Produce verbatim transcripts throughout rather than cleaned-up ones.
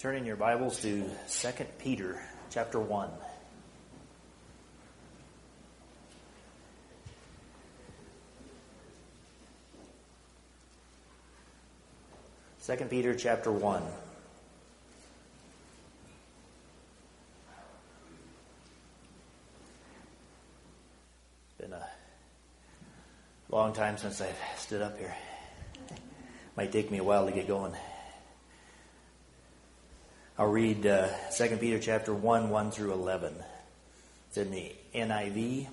Turn in your Bibles to Second Peter chapter one. Second Peter chapter one. It's been a long time since I've stood up here. Might take me a while to get going. I'll read uh, Second Peter chapter one, one through eleven. It's in the N I V.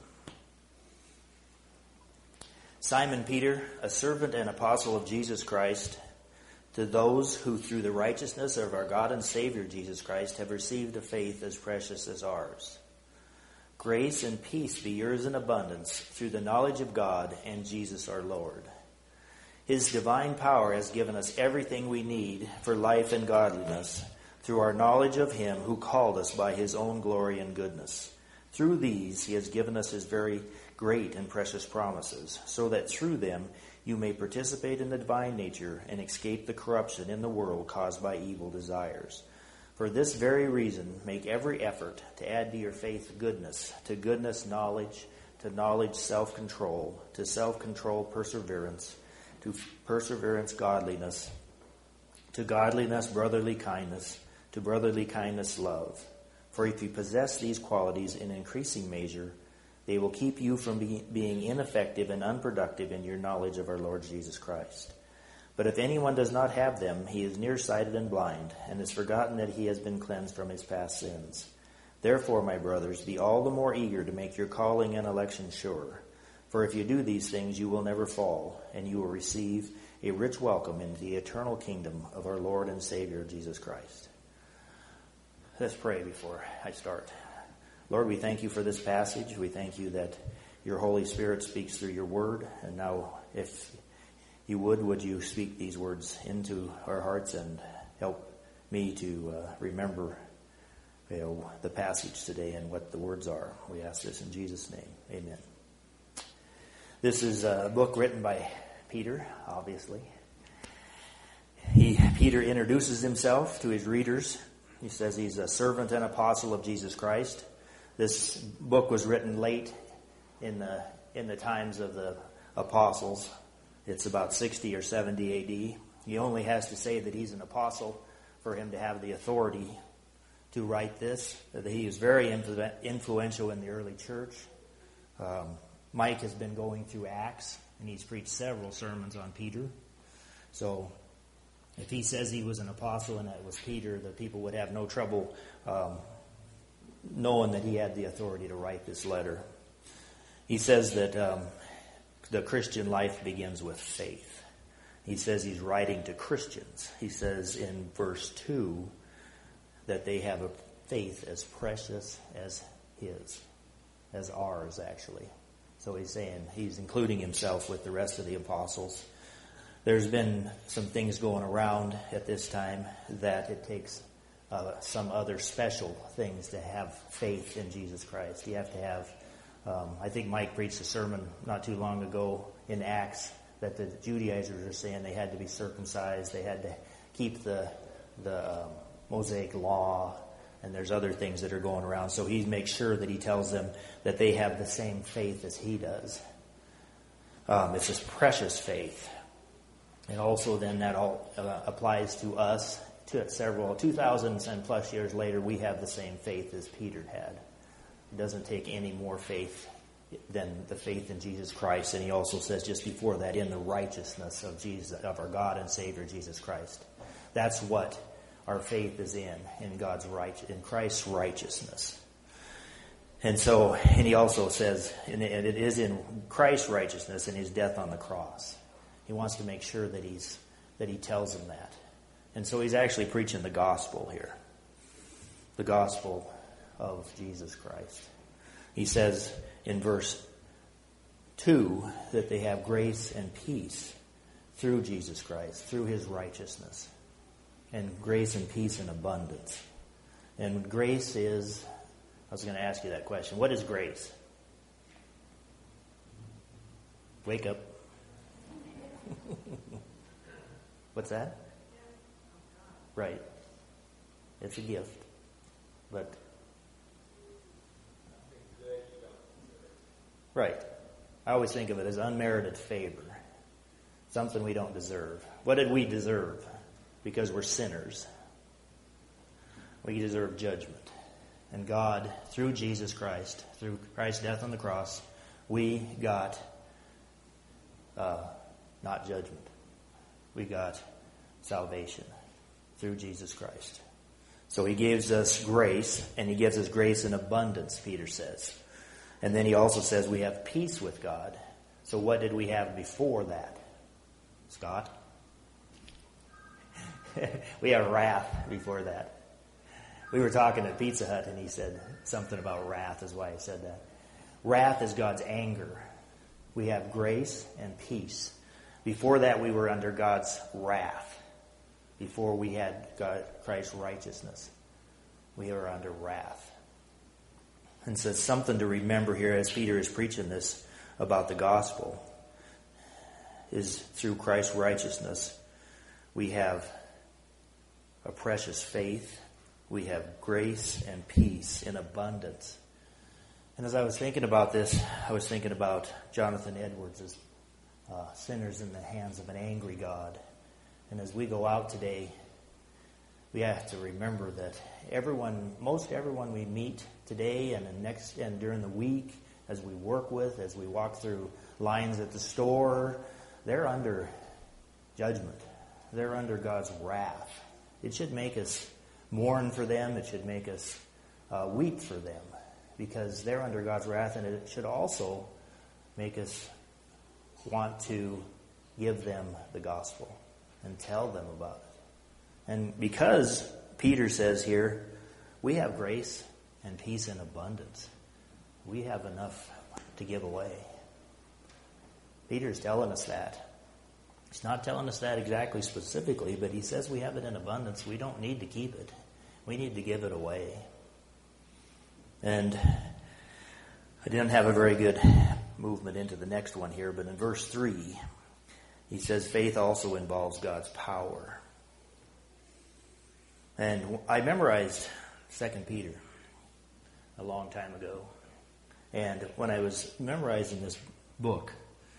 Simon Peter, a servant and apostle of Jesus Christ, to those who through the righteousness of our God and Savior Jesus Christ have received a faith as precious as ours. Grace and peace be yours in abundance through the knowledge of God and Jesus our Lord. His divine power has given us everything we need for life and godliness, through our knowledge of Him who called us by His own glory and goodness. Through these He has given us His very great and precious promises, so that through them you may participate in the divine nature and escape the corruption in the world caused by evil desires. For this very reason, make every effort to add to your faith goodness, to goodness knowledge, to knowledge self-control, to self-control perseverance, to perseverance godliness, to godliness brotherly kindness, to brotherly kindness love. For if you possess these qualities in increasing measure, they will keep you from be, being ineffective and unproductive in your knowledge of our Lord Jesus Christ. But if anyone does not have them, he is nearsighted and blind, and has forgotten that he has been cleansed from his past sins. Therefore, my brothers, be all the more eager to make your calling and election sure. For if you do these things, you will never fall, and you will receive a rich welcome into the eternal kingdom of our Lord and Savior, Jesus Christ. Let's pray before I start. Lord, we thank you for this passage. We thank you that your Holy Spirit speaks through your word. And now, if you would, would you speak these words into our hearts and help me to uh, remember you know, the passage today and what the words are. We ask this in Jesus' name. Amen. This is a book written by Peter, obviously. He, Peter introduces himself to his readers. He says he's a servant and apostle of Jesus Christ. This book was written late in the in the times of the apostles. It's about sixty or seventy A D. He only has to say that he's an apostle for him to have the authority to write this. That he was very influ- influential in the early church. Um, Mike has been going through Acts, and he's preached several sermons on Peter. So if he says he was an apostle and it was Peter, the people would have no trouble um, knowing that he had the authority to write this letter. He says that um, the Christian life begins with faith. He says he's writing to Christians. He says in verse two that they have a faith as precious as his, as ours actually. So he's saying he's including himself with the rest of the apostles. There's been some things going around at this time that it takes uh, some other special things to have faith in Jesus Christ. You have to have, um, I think Mike preached a sermon not too long ago in Acts that the Judaizers are saying they had to be circumcised, they had to keep the the um, Mosaic law, and there's other things that are going around. So he makes sure that he tells them that they have the same faith as he does. Um, it's this precious faith. And also then that all uh, applies to us. To several, two thousand and plus years later, we have the same faith as Peter had. It doesn't take any more faith than the faith in Jesus Christ. And he also says just before that, in the righteousness of Jesus, of our God and Savior Jesus Christ. That's what our faith is in, in God's right, in Christ's righteousness. And so, and he also says, and it is in Christ's righteousness and his death on the cross. He wants to make sure that he's that he tells them that. And so he's actually preaching the gospel here. The gospel of Jesus Christ. He says in verse two that they have grace and peace through Jesus Christ, through his righteousness. And grace and peace in abundance. And grace is, I was going to ask you that question. What is grace? Wake up. What's that? Right. It's a gift. But right. I always think of it as unmerited favor. Something we don't deserve. What did we deserve? Because we're sinners. We deserve judgment. And God, through Jesus Christ, through Christ's death on the cross, we got uh, not judgment. We got salvation through Jesus Christ. So he gives us grace, and he gives us grace in abundance, Peter says. And then he also says we have peace with God. So what did we have before that? Scott? We have wrath before that. We were talking at Pizza Hut, and he said something about wrath is why he said that. Wrath is God's anger. We have grace and peace. Before that, we were under God's wrath. Before we had God, Christ's righteousness, we were under wrath. And so it's something to remember here as Peter is preaching this about the gospel, is through Christ's righteousness, we have a precious faith. We have grace and peace in abundance. And as I was thinking about this, I was thinking about Jonathan Edwards' uh, Sinners in the Hands of an Angry God. And as we go out today, we have to remember that everyone, most everyone we meet today and the next and during the week, as we work with, as we walk through lines at the store, they're under judgment. They're under God's wrath. It should make us mourn for them. It should make us uh, weep for them, because they're under God's wrath, and it should also make us want to give them the gospel and tell them about it. And because Peter says here, we have grace and peace in abundance. We have enough to give away. Peter's telling us that. He's not telling us that exactly specifically, but he says we have it in abundance. We don't need to keep it. We need to give it away. And I didn't have a very good movement into the next one here, but in verse three, he says faith also involves God's power. And I memorized Second Peter a long time ago. And when I was memorizing this book,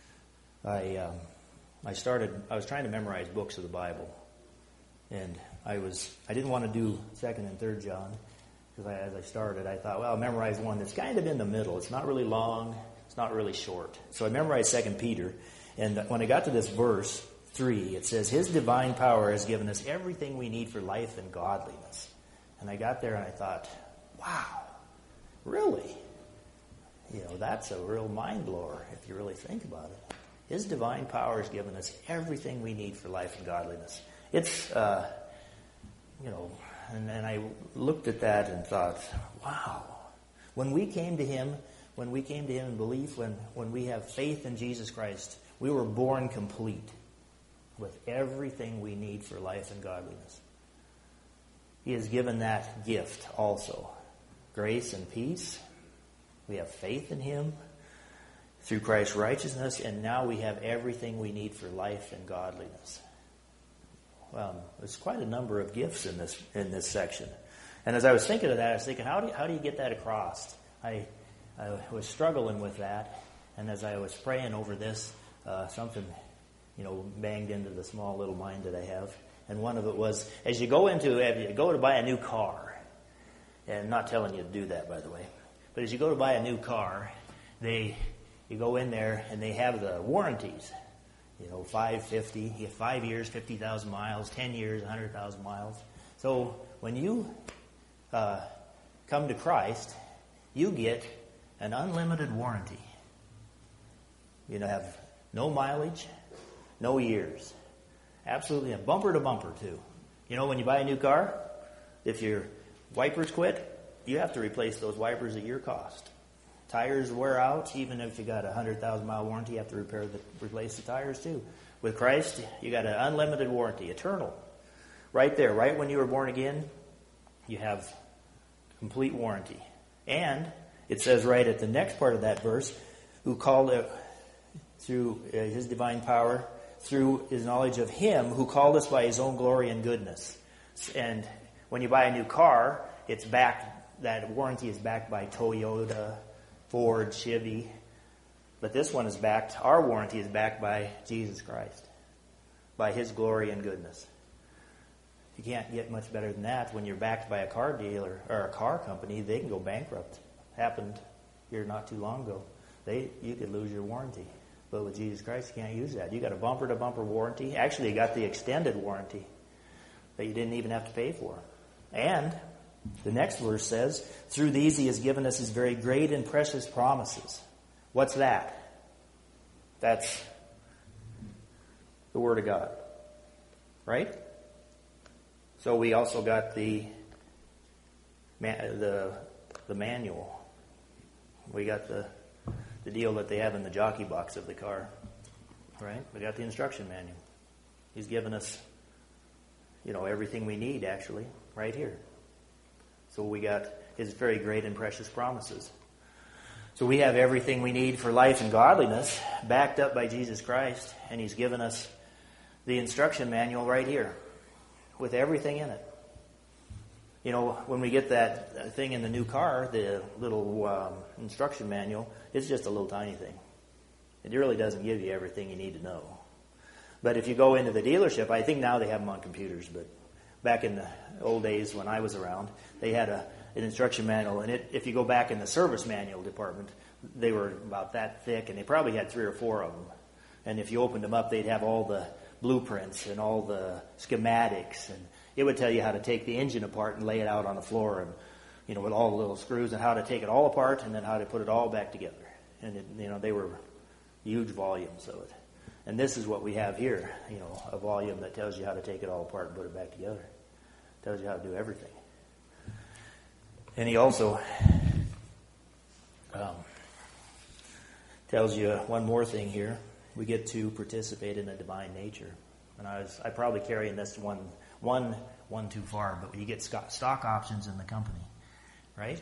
I um, I started, I was trying to memorize books of the Bible. And I was, I didn't want to do Second and Third John, because I, as I started, I thought, well, I'll memorize one that's kind of in the middle. It's not really long, it's not really short. So I memorized Second Peter, and when I got to this verse three, it says, His divine power has given us everything we need for life and godliness. And I got there and I thought, wow, really? You know, that's a real mind blower if you really think about it. His divine power has given us everything we need for life and godliness. It's, uh, you know, and, and I looked at that and thought, wow. When we came to Him, when we came to Him in belief, when, when we have faith in Jesus Christ, we were born complete with everything we need for life and godliness. He has given that gift also. Grace and peace. We have faith in Him through Christ's righteousness, and now we have everything we need for life and godliness. Well, there's quite a number of gifts in this in this section. And as I was thinking of that, I was thinking, how do you, how do you get that across? I I was struggling with that, and as I was praying over this, uh, something, you know, banged into the small little mind that I have. And one of it was, as you go into, if you go to buy a new car, and I'm not telling you to do that, by the way, but as you go to buy a new car, they you go in there and they have the warranties. You know, five, fifty, you have five years, fifty thousand miles, ten years, one hundred thousand miles. So when you uh, come to Christ, you get an unlimited warranty. You know, have no mileage, no years. Absolutely, a bumper to bumper too. You know, when you buy a new car, if your wipers quit, you have to replace those wipers at your cost. Tires wear out, even if you got a one hundred thousand mile warranty, you have to repair the, replace the tires too. With Christ, you got an unlimited warranty, eternal. Right there, right when you were born again, you have complete warranty. And it says right at the next part of that verse, who called it through His divine power, through His knowledge of Him who called us by His own glory and goodness. And When you buy a new car, it's backed, that warranty is backed by Toyota, Ford, Chevy. But this one is backed, our warranty is backed by Jesus Christ, by His glory and goodness. You can't get much better than that. When you're backed by a car dealer or a car company, they can go bankrupt. Happened here not too long ago. They you could lose your warranty. But with Jesus Christ, you can't use that. You got a bumper-to-bumper warranty. Actually, you got the extended warranty that you didn't even have to pay for. And the next verse says, through these He has given us His very great and precious promises. What's that? That's the Word of God. Right? So we also got the the the manual. We got the the deal that they have in the jockey box of the car. Right? We got the instruction manual. He's given us, you know, everything we need actually right here. So we got His very great and precious promises. So we have everything we need for life and godliness backed up by Jesus Christ, and He's given us the instruction manual right here with everything in it. You know, when we get that thing in the new car, the little um, instruction manual, it's just a little tiny thing. It really doesn't give you everything you need to know. But if you go into the dealership, I think now they have them on computers, but back in the old days when I was around, they had a, an instruction manual. And it, if you go back in the service manual department, they were about that thick, and they probably had three or four of them. And if you opened them up, they'd have all the blueprints and all the schematics, and it would tell you how to take the engine apart and lay it out on the floor, and you know, with all the little screws, and how to take it all apart, and then how to put it all back together. And it, you know, they were huge volumes of it. And this is what we have here, you know, a volume that tells you how to take it all apart and put it back together. Tells you how to do everything. And he also um, tells you one more thing here. We get to participate in the divine nature. And I was I probably carrying this one one one too far, but you get stock options in the company, right?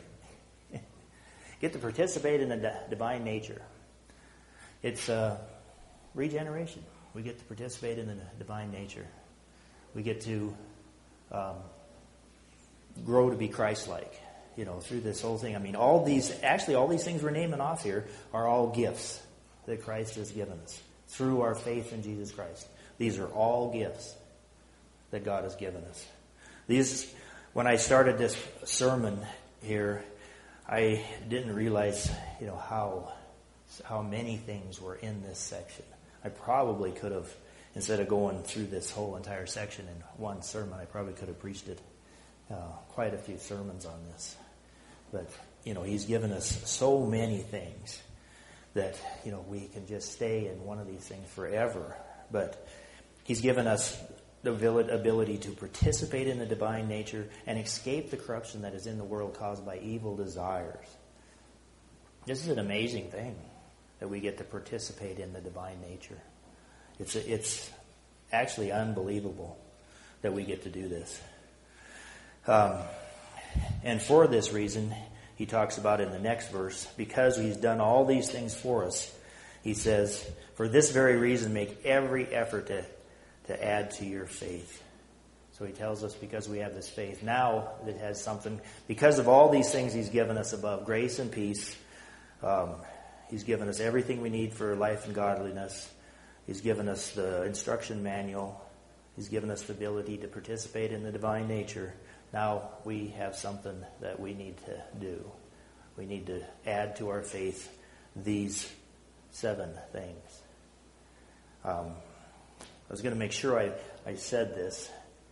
Get to participate in the di- divine nature. It's uh, regeneration. We get to participate in the divine nature. We get to um, grow to be Christ-like, you know, through this whole thing. I mean, all these, actually all these things we're naming off here are all gifts that Christ has given us through our faith in Jesus Christ. These are all gifts that God has given us. These, when I started this sermon here, I didn't realize, you know, how how many things were in this section. I probably could have, instead of going through this whole entire section in one sermon, I probably could have preached it uh, quite a few sermons on this. But, you know, He's given us so many things that, you know, we can just stay in one of these things forever. But He's given us the ability to participate in the divine nature and escape the corruption that is in the world caused by evil desires. This is an amazing thing, that we get to participate in the divine nature. It's it's actually unbelievable that we get to do this. Um, and for this reason, he talks about in the next verse, because He's done all these things for us, he says, for this very reason, make every effort to to add to your faith. So he tells us because we have this faith now that has something, because of all these things He's given us above, grace and peace, um, He's given us everything we need for life and godliness. He's given us the instruction manual. He's given us the ability to participate in the divine nature. Now we have something that we need to do. We need to add to our faith these seven things. Um, I was going to make sure I, I said this.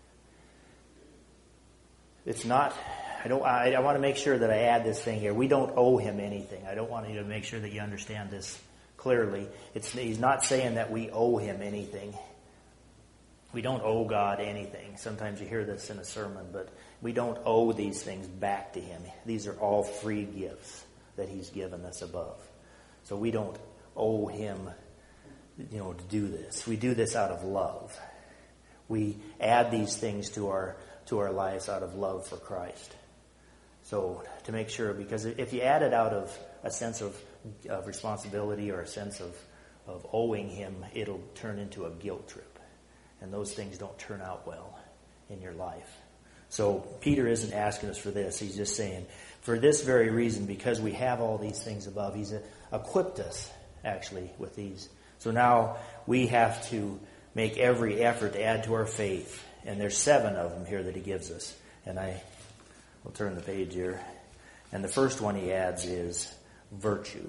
It's not, I don't, I, I want to make sure that I add this thing here. We don't owe Him anything. I don't want you to make sure that you understand this clearly. It's, He's not saying that we owe Him anything. We don't owe God anything. Sometimes you hear this in a sermon, but we don't owe these things back to Him. These are all free gifts that He's given us above. So we don't owe Him, you know, to do this. We do this out of love. We add these things to our to our lives out of love for Christ. So to make sure, because if you add it out of a sense of, of responsibility or a sense of, of owing Him, it'll turn into a guilt trip. And those things don't turn out well in your life. So Peter isn't asking us for this. He's just saying, for this very reason, because we have all these things above, he's equipped us, actually, with these. So now we have to make every effort to add to our faith. And there's seven of them here that he gives us. And I will turn the page here. And the first one he adds is virtue.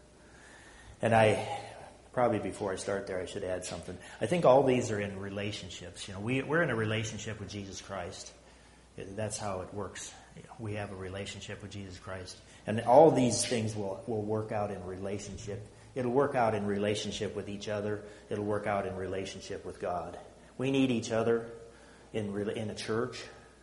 And I, probably before I start there, I should add something. I think all these are in relationships. You know, we, we're in a relationship with Jesus Christ. That's how it works. You know, we have a relationship with Jesus Christ. And all these things will, will work out in relationship. It'll work out in relationship with each other. It'll work out in relationship with God. We need each other in in a church.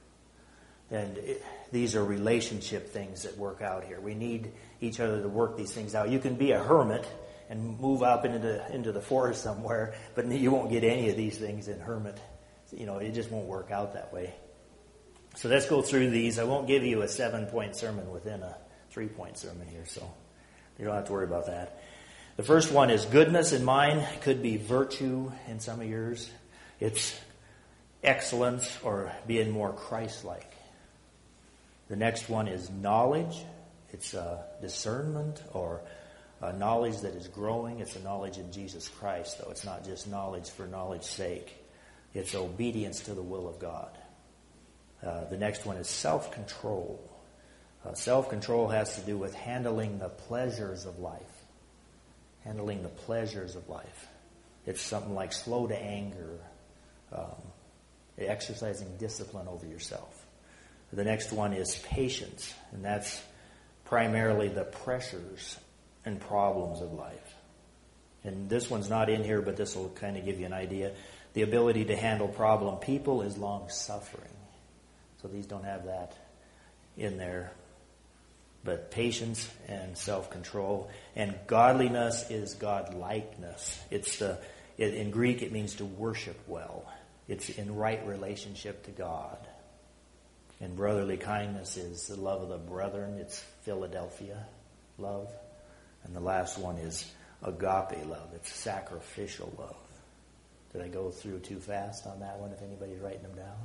And it, these are relationship things that work out here. We need each other to work these things out. You can be a hermit and move up into the, into the forest somewhere, but you won't get any of these things in hermit. You know, it just won't work out that way. So let's go through these. I won't give you a seven-point sermon within a three-point sermon here, so you don't have to worry about that. The first one is goodness in mine. Could be virtue in some of yours. It's excellence or being more Christ-like. The next one is knowledge. It's uh, discernment or uh, knowledge that is growing. It's a knowledge in Jesus Christ, though. It's not just knowledge for knowledge's sake. It's obedience to the will of God. Uh, the next one is self-control. Uh, self-control has to do with handling the pleasures of life. Handling the pleasures of life. It's something like slow to anger. Um, exercising discipline over yourself. The next one is patience. And that's primarily the pressures and problems of life. And this one's not in here, but this will kind of give you an idea. The ability to handle problem people is long-suffering. So these don't have that in there. But patience and self-control. And godliness is godlikeness. It's the, it, in Greek it means to worship well. It's in right relationship to God. And brotherly kindness is the love of the brethren. It's Philadelphia love. And the last one is agape love. It's sacrificial love. Did I go through too fast on that one if anybody's writing them down?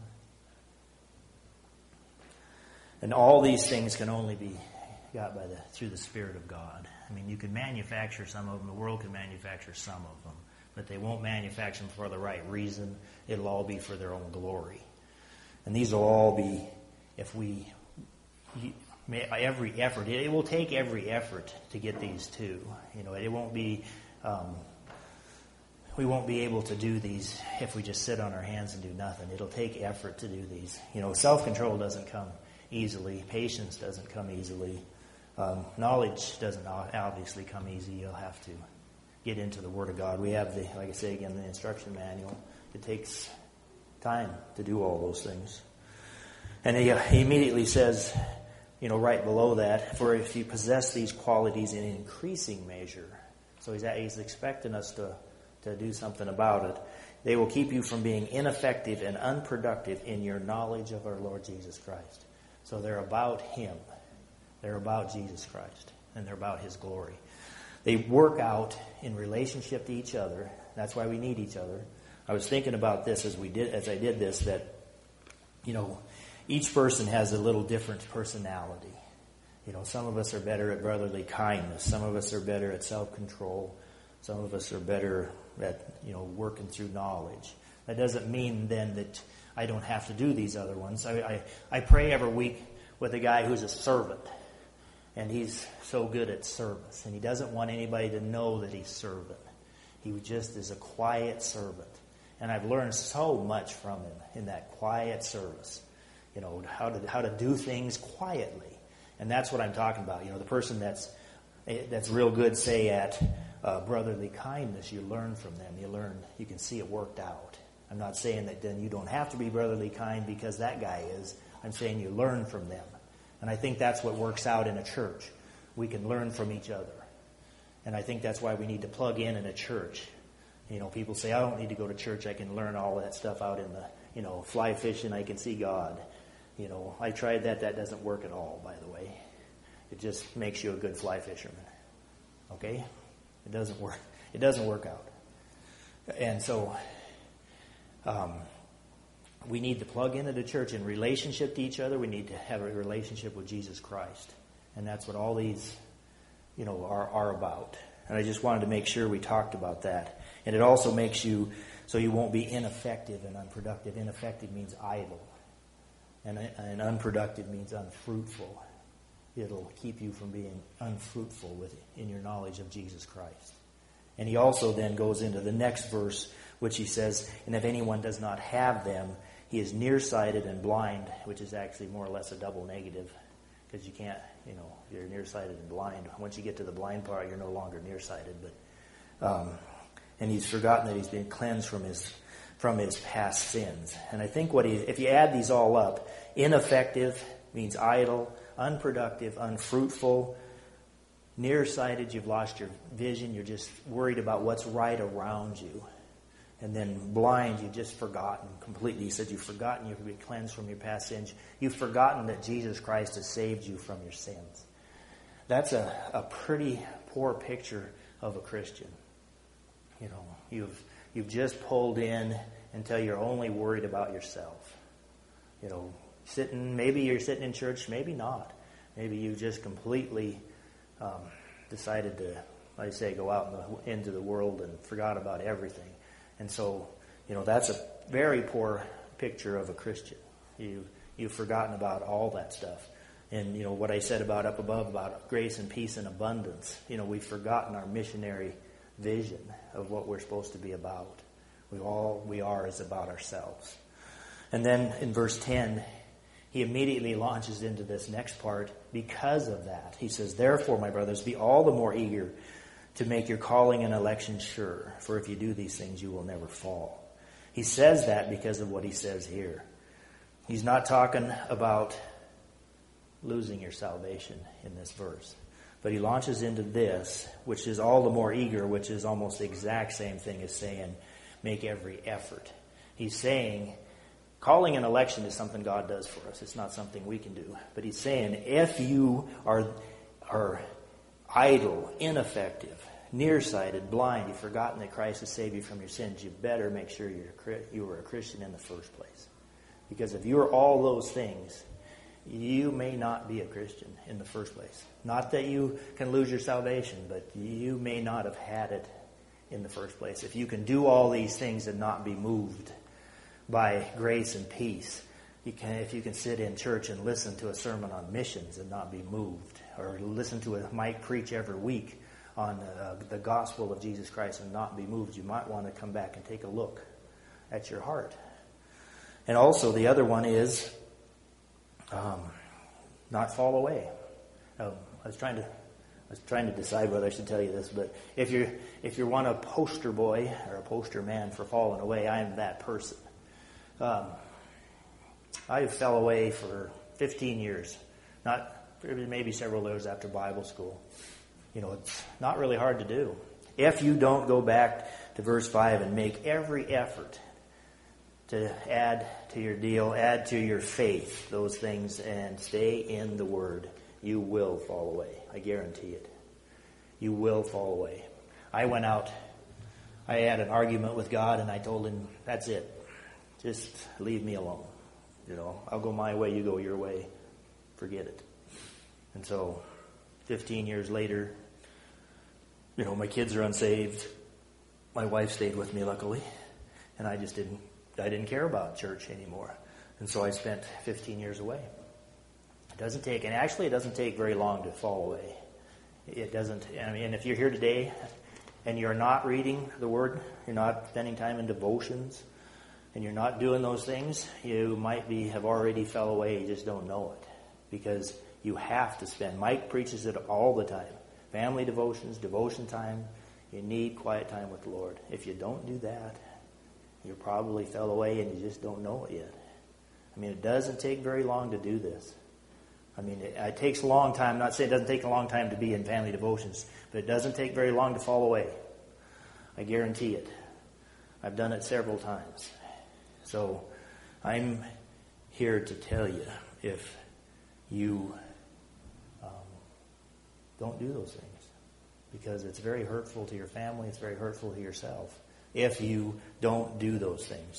And all these things can only be got by the through the Spirit of God. I mean, you can manufacture some of them. The world can manufacture some of them. But they won't manufacture them for the right reason. It'll all be for their own glory. And these will all be, if we, every effort, it will take every effort to get these two. You know, it won't be, um, we won't be able to do these if we just sit on our hands and do nothing. It'll take effort to do these. You know, self-control doesn't come easily. Patience doesn't come easily. Um, knowledge doesn't obviously come easy. You'll have to get into the Word of God. We have the, like I say again, the instruction manual. It takes time to do all those things. And he, he immediately says, you know, right below that, for if you possess these qualities in increasing measure, so he's, he's expecting us to, to do something about it, they will keep you from being ineffective and unproductive in your knowledge of our Lord Jesus Christ. So they're about Him. They're about Jesus Christ. And they're about His glory. They work out in relationship to each other. That's why we need each other. I was thinking about this as we did, as I did this, that, you know, each person has a little different personality. You know, some of us are better at brotherly kindness. Some of us are better at self-control. Some of us are better at, you know, working through knowledge. That doesn't mean then that I don't have to do these other ones. I, I, I pray every week with a guy who's a servant. And he's so good at service. And he doesn't want anybody to know that he's servant. He just is a quiet servant. And I've learned so much from him in that quiet service. You know, how to how to do things quietly. And that's what I'm talking about. You know, the person that's that's real good, say, at uh, brotherly kindness, you learn from them. You learn, you can see it worked out. I'm not saying that then you don't have to be brotherly kind because that guy is. I'm saying you learn from them. And I think that's what works out in a church. We can learn from each other. And I think that's why we need to plug in in a church. You know, people say, I don't need to go to church. I can learn all that stuff out in the, you know, fly fishing. I can see God. You know, I tried that. That doesn't work at all, by the way. It just makes you a good fly fisherman. Okay? It doesn't work. It doesn't work out. And so, um, we need to plug into the church in relationship to each other. We need to have a relationship with Jesus Christ. And that's what all these, you know, are, are about. And I just wanted to make sure we talked about that. And it also makes you so you won't be ineffective and unproductive. Ineffective means idle. And, and unproductive means unfruitful. It'll keep you from being unfruitful with, in your knowledge of Jesus Christ. And he also then goes into the next verse, which he says, and if anyone does not have them, he is nearsighted and blind, which is actually more or less a double negative, because you can't, you know, you're nearsighted and blind. Once you get to the blind part, you're no longer nearsighted. But, um, and he's forgotten that he's been cleansed from his from his past sins. And I think what he, if you add these all up, ineffective means idle, unproductive, unfruitful, nearsighted, you've lost your vision, you're just worried about what's right around you. And then blind, you've just forgotten completely. He said you've forgotten you've been cleansed from your past sins. You've forgotten that Jesus Christ has saved you from your sins. That's a, a pretty poor picture of a Christian. You know, you've you've just pulled in until you're only worried about yourself. You know, sitting, maybe you're sitting in church, maybe not. Maybe you just completely um, decided to, like I say, go out in the, into the world and forgot about everything. And so, you know, that's a very poor picture of a Christian. You, you've forgotten about all that stuff. And, you know, what I said about up above, about grace and peace and abundance, you know, we've forgotten our missionary vision of what we're supposed to be about. We all we are is about ourselves. And then in verse ten, he immediately launches into this next part because of that. He says, therefore, my brothers, be all the more eager to make your calling and election sure, for if you do these things, you will never fall. He says that because of what he says here. He's not talking about losing your salvation in this verse. But he launches into this, which is all the more eager, which is almost the exact same thing as saying, make every effort. He's saying, calling an election is something God does for us. It's not something we can do. But he's saying, if you are, are idle, ineffective, nearsighted, blind, you've forgotten that Christ has saved you from your sins, you better make sure you're, you were a Christian in the first place. Because if you are all those things, you may not be a Christian in the first place. Not that you can lose your salvation, but you may not have had it in the first place. If you can do all these things and not be moved by grace and peace, you can, if you can sit in church and listen to a sermon on missions and not be moved, or listen to a Mike preach every week on uh, the gospel of Jesus Christ and not be moved, you might want to come back and take a look at your heart. And also the other one is Um, not fall away. Um, I was trying to, I was trying to decide whether I should tell you this, but if you're if you want a poster boy or a poster man for falling away, I am that person. Um, I fell away for fifteen years, not maybe several years after Bible school. You know, it's not really hard to do if you don't go back to verse five and make every effort to add to your deal, add to your faith, those things, and stay in the Word. You will fall away. I guarantee it. You will fall away. I went out, I had an argument with God, and I told him, that's it. Just leave me alone. You know, I'll go my way, you go your way. Forget it. And so, fifteen years later, you know, my kids are unsaved. My wife stayed with me, luckily, and I just didn't I didn't care about church anymore. And so I spent fifteen years away. It doesn't take, and actually it doesn't take very long to fall away. It doesn't, I mean, if you're here today and you're not reading the Word, you're not spending time in devotions, and you're not doing those things, you might be have already fell away, you just don't know it. Because you have to spend, Mike preaches it all the time. Family devotions, devotion time, you need quiet time with the Lord. If you don't do that, you probably fell away and you just don't know it yet. I mean, it doesn't take very long to do this. I mean, it, it takes a long time. I'm not saying it doesn't take a long time to be in family devotions, but it doesn't take very long to fall away. I guarantee it. I've done it several times. So I'm here to tell you, if you um, don't do those things, because it's very hurtful to your family, it's very hurtful to yourself if you don't do those things.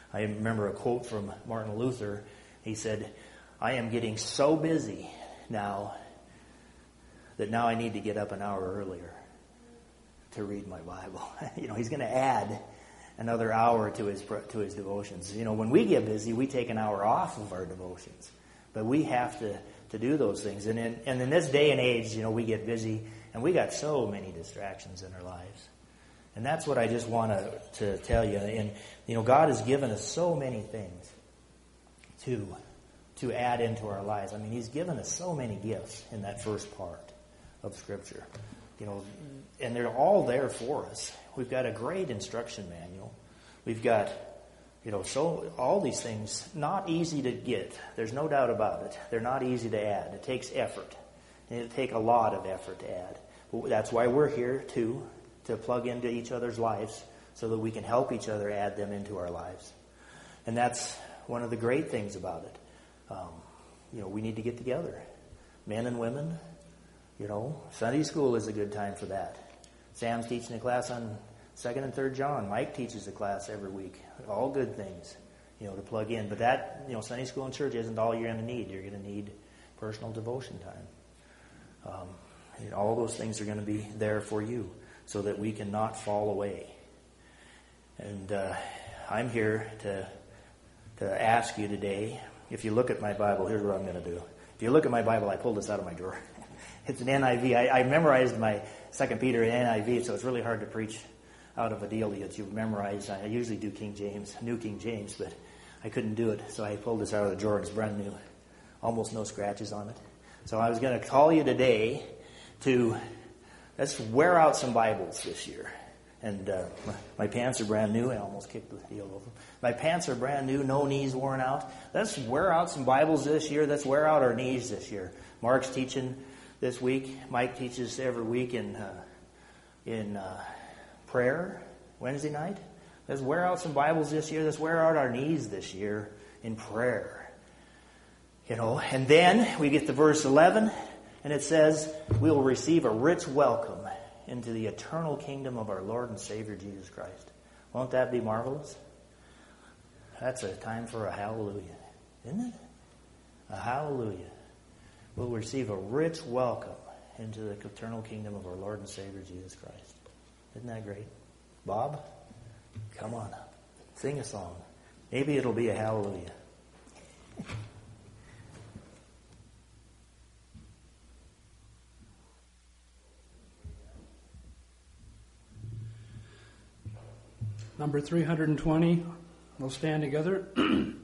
I remember a quote from Martin Luther. He said, "I am getting so busy now that now I need to get up an hour earlier to read my Bible." You know, he's going to add another hour to his to his devotions. You know, when we get busy, we take an hour off of our devotions. But we have to, to do those things. And in, and in this day and age, you know, we get busy, and we got so many distractions in our lives. And that's what I just want to, to tell you. And, you know, God has given us so many things to, to add into our lives. I mean, He's given us so many gifts in that first part of Scripture. You know, and they're all there for us. We've got a great instruction manual. We've got, you know, so all these things, not easy to get. There's no doubt about it. They're not easy to add. It takes effort. And it'll take a lot of effort to add. But that's why we're here, too, to plug into each other's lives so that we can help each other add them into our lives. And that's one of the great things about it. Um, you know, we need to get together. Men and women, you know, Sunday school is a good time for that. Sam's teaching a class on Second and Third John. Mike teaches a class every week. All good things, you know, to plug in. But that, you know, Sunday school and church isn't all you're going to need. You're going to need personal devotion time. Um, and all those things are going to be there for you so that we can not fall away. And uh, I'm here to to ask you today, if you look at my Bible, here's what I'm going to do. If you look at my Bible, I pulled this out of my drawer. It's an N I V. I, I memorized my Second Peter in N I V, so it's really hard to preach out of a deal that you've memorized. I usually do King James, New King James, but I couldn't do it, so I pulled this out of the drawer. It's brand new. Almost no scratches on it. So I was going to call you today to, let's wear out some Bibles this year. And uh, my, my pants are brand new. I almost kicked the deal over. My pants are brand new, no knees worn out. Let's wear out some Bibles this year. Let's wear out our knees this year. Mark's teaching this week. Mike teaches every week in uh, in uh, prayer, Wednesday night. Let's wear out some Bibles this year. Let's wear out our knees this year in prayer. You know, and then we get to verse eleven, and it says, we will receive a rich welcome into the eternal kingdom of our Lord and Savior Jesus Christ. Won't that be marvelous? That's a time for a hallelujah, isn't it? A hallelujah. We'll receive a rich welcome into the eternal kingdom of our Lord and Savior Jesus Christ. Isn't that great? Bob, come on up. Sing a song. Maybe it'll be a hallelujah. Number three hundred twenty, we'll stand together.